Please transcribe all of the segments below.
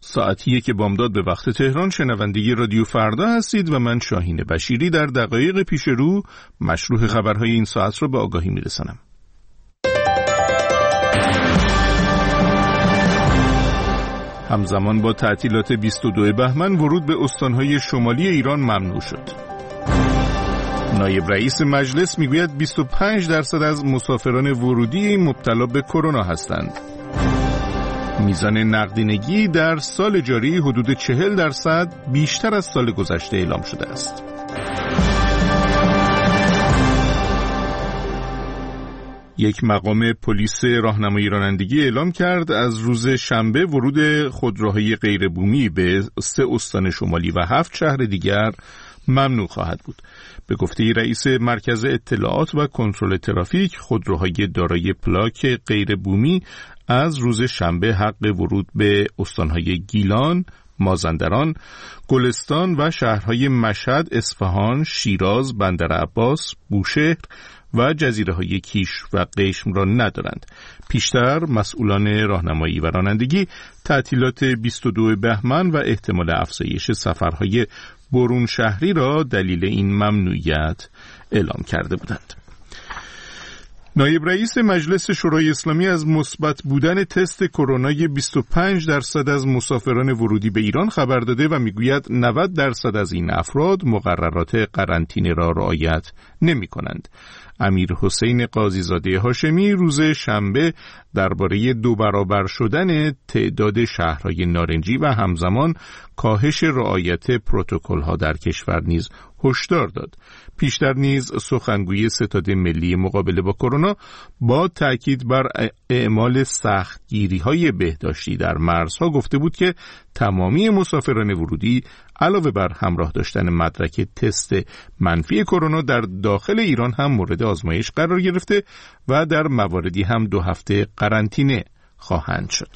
ساعتیه که بامداد به وقت تهران. شنونده رادیو فردا هستید و من شاهین بشیری در دقایق پیش رو مشروح خبرهای این ساعت را به آگاهی میرسانم. همزمان با تعطیلات 22 بهمن ورود به استانهای شمالی ایران ممنوع شد. نایب رئیس مجلس میگوید 25% از مسافران ورودی مبتلا به کرونا هستند. میزان نقدینگی در سال جاری حدود 40% بیشتر از سال گذشته اعلام شده است. یک مقام پلیس راهنمایی رانندگی اعلام کرد از روز شنبه ورود خودروهای غیر بومی به 3 استان شمالی و 7 شهر دیگر ممنوع خواهد بود. به گفته رئیس مرکز اطلاعات و کنترل ترافیک، خودروهای دارای پلاک غیر بومی از روز شنبه حق ورود به استانهای گیلان، مازندران، گلستان و شهرهای مشهد، اصفهان، شیراز، بندرعباس، بوشهر و جزیره‌های کیش و قشم را ندارند. پیشتر مسئولان راهنمایی و رانندگی تعطیلات 22 بهمن و احتمال افزایش سفرهای برون شهری را دلیل این ممنوعیت اعلام کرده بودند. نایب رئیس مجلس شورای اسلامی از مثبت بودن تست کرونای 25% از مسافران ورودی به ایران خبر داده و میگوید 90% از این افراد مقررات قرنطینه را رعایت نمی‌کنند. امیر حسین قاضیزاده هاشمی روز شنبه درباره 2 برابر شدن تعداد شهرهای نارنجی و همزمان کاهش رعایت پروتکل‌ها در کشور نیز هشدار داد. پیشتر نیز سخنگوی ستاد ملی مقابله با کرونا با تأکید بر اعمال سختگیری‌های بهداشتی در مرزها گفته بود که تمامی مسافران ورودی علاوه بر همراه داشتن مدرک تست منفی کرونا در داخل ایران هم مورد آزمایش قرار گرفته و در مواردی هم 2 هفته قرنطینه خواهند شد.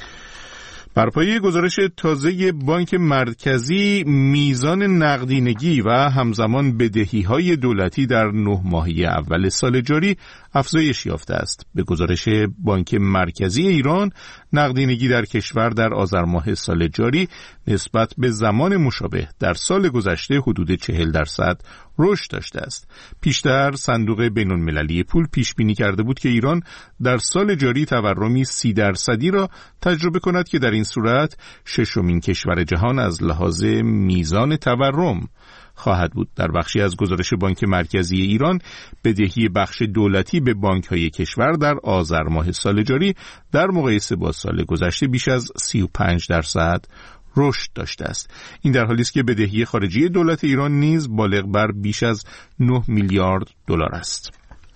بر پایه گزارش تازه بانک مرکزی، میزان نقدینگی و همزمان بدهی‌های دولتی در 9 ماهه اول سال جاری افزایش یافته است. به گزارش بانک مرکزی ایران، نقدینگی در کشور در آذر ماه سال جاری نسبت به زمان مشابه در سال گذشته حدود 40% رشد داشته است. پیشتر صندوق بین‌المللی پول پیش بینی کرده بود که ایران در سال جاری تورمی 30% را تجربه کند که در این صورت 6مین کشور جهان از لحاظ میزان تورم خواهد بود. در بخشی از گزارش بانک مرکزی ایران، بدهی بخش دولتی به بانک‌های کشور در آذر ماه سال جاری در مقایسه با سال گذشته بیش از 35% رشد داشته است. این در حالی است که بدهی خارجی دولت ایران نیز بالغ بر بیش از 9 میلیارد دلار است.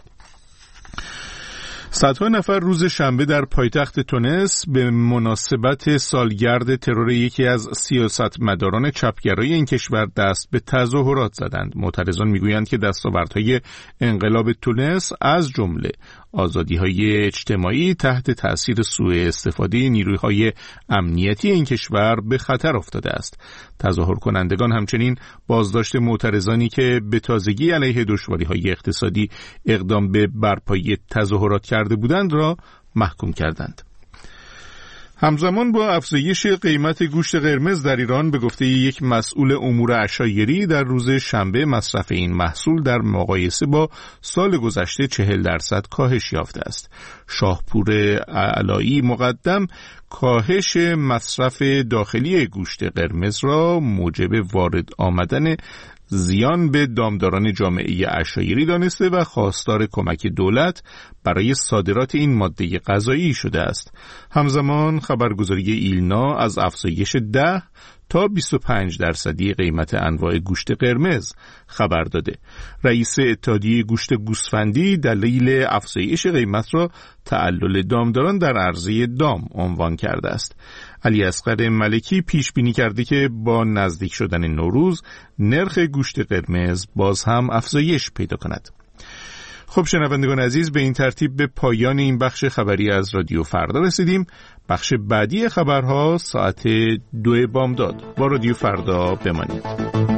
صدها نفر روز شنبه در پایتخت تونس به مناسبت سالگرد ترور یکی از سیاستمداران چپگرای این کشور دست به تظاهرات زدند. معترضان میگویند که دستاوردهای انقلاب تونس از جمله آزادی‌های اجتماعی تحت تأثیر سوء استفاده نیروهای امنیتی این کشور به خطر افتاده است. تظاهر کنندگان همچنین بازداشت معترضانی که به تازگی علیه دشواری‌های اقتصادی اقدام به برپایی تظاهرات کرده بودند را محکوم کردند. همزمان با افزایش قیمت گوشت قرمز در ایران، به گفته یک مسئول امور عشایری در روز شنبه مصرف این محصول در مقایسه با سال گذشته 40% کاهش یافته است. شاهپور علایی مقدم کاهش مصرف داخلی گوشت قرمز را موجب وارد آمدن زیان به دامداران جامعه عشایری دانسته و خواستار کمک دولت برای صادرات این ماده غذایی شده است. همزمان خبرگزاری ایلنا از افزایش 10 تا 25% قیمت انواع گوشت قرمز خبر داده. رئیس اتحادیه گوشت گوسفندی دلیل افزایش قیمت را تعلل دامداران در عرضه دام عنوان کرده است. علی اصغر ملکی پیش بینی کرده که با نزدیک شدن نوروز نرخ گوشت قرمز باز هم افزایش پیدا کند. خب شنوندگان عزیز، به این ترتیب به پایان این بخش خبری از رادیو فردا رسیدیم. بخش بعدی خبرها ساعت 2 بامداد. با رادیو فردا بمانید.